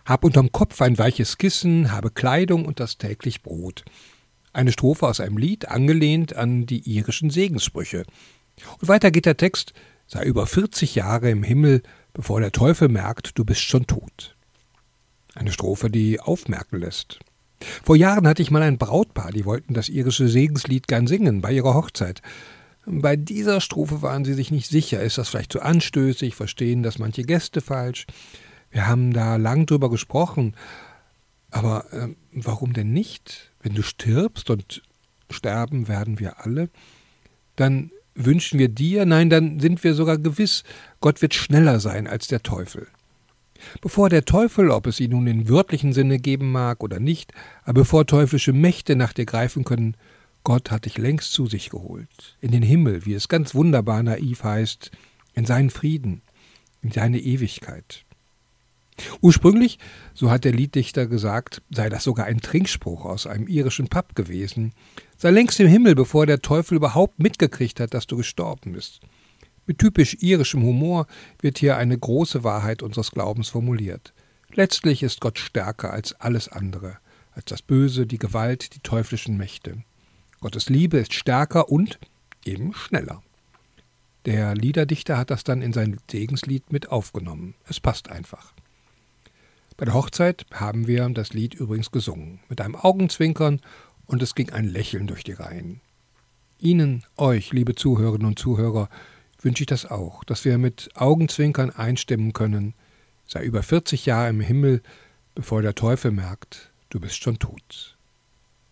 Hab unterm Kopf ein weiches Kissen, habe Kleidung und das täglich Brot. Eine Strophe aus einem Lied, angelehnt an die irischen Segenssprüche. Und weiter geht der Text: Sei über 40 Jahre im Himmel, bevor der Teufel merkt, du bist schon tot. Eine Strophe, die aufmerken lässt. Vor Jahren hatte ich mal ein Brautpaar, die wollten das irische Segenslied gern singen bei ihrer Hochzeit. Bei dieser Strophe waren sie sich nicht sicher. Ist das vielleicht zu anstößig? Verstehen das manche Gäste falsch? Wir haben da lang drüber gesprochen. Aber warum denn nicht? Wenn du stirbst, und sterben werden wir alle, dann wünschen wir dir, nein, dann sind wir sogar gewiss, Gott wird schneller sein als der Teufel. Bevor der Teufel, ob es ihn nun in wörtlichen Sinne geben mag oder nicht, aber bevor teuflische Mächte nach dir greifen können, Gott hat dich längst zu sich geholt, in den Himmel, wie es ganz wunderbar naiv heißt, in seinen Frieden, in seine Ewigkeit. Ursprünglich, so hat der Lieddichter gesagt, sei das sogar ein Trinkspruch aus einem irischen Pub gewesen, sei längst im Himmel, bevor der Teufel überhaupt mitgekriegt hat, dass du gestorben bist. Mit typisch irischem Humor wird hier eine große Wahrheit unseres Glaubens formuliert. Letztlich ist Gott stärker als alles andere, als das Böse, die Gewalt, die teuflischen Mächte. Gottes Liebe ist stärker und eben schneller. Der Liederdichter hat das dann in sein Segenslied mit aufgenommen. Es passt einfach. Bei der Hochzeit haben wir das Lied übrigens gesungen, mit einem Augenzwinkern, und es ging ein Lächeln durch die Reihen. Ihnen, euch, liebe Zuhörerinnen und Zuhörer, wünsche ich das auch, dass wir mit Augenzwinkern einstimmen können: Sei über 40 Jahre im Himmel, bevor der Teufel merkt, du bist schon tot.